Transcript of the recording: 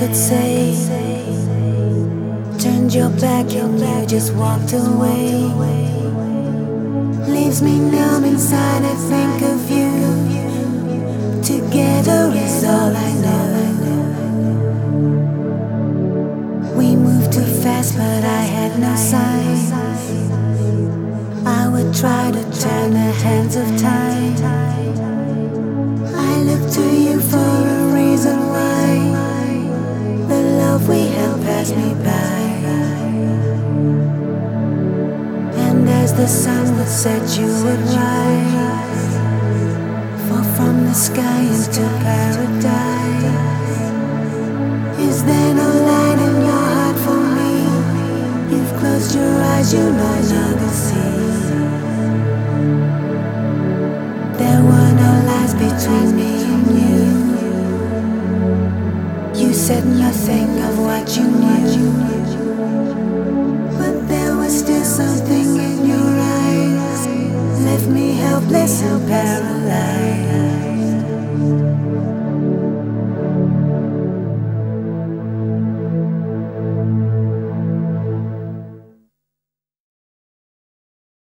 could say. Turned your back and you just walked away. Leaves me numb inside, I think of you. Together is all I know. We moved too fast, but I had no sign. I would try to turn the hands of time. I look to you for a reason why the love we held passed me by. And as the sun would set, you would rise, fall from the sky into paradise. Is there no light in your heart for me? You've closed your eyes, you no longer see. There were no lies between me and you. You said nothing of what you knew, but there was still something in your eyes, left me helpless and paralyzed.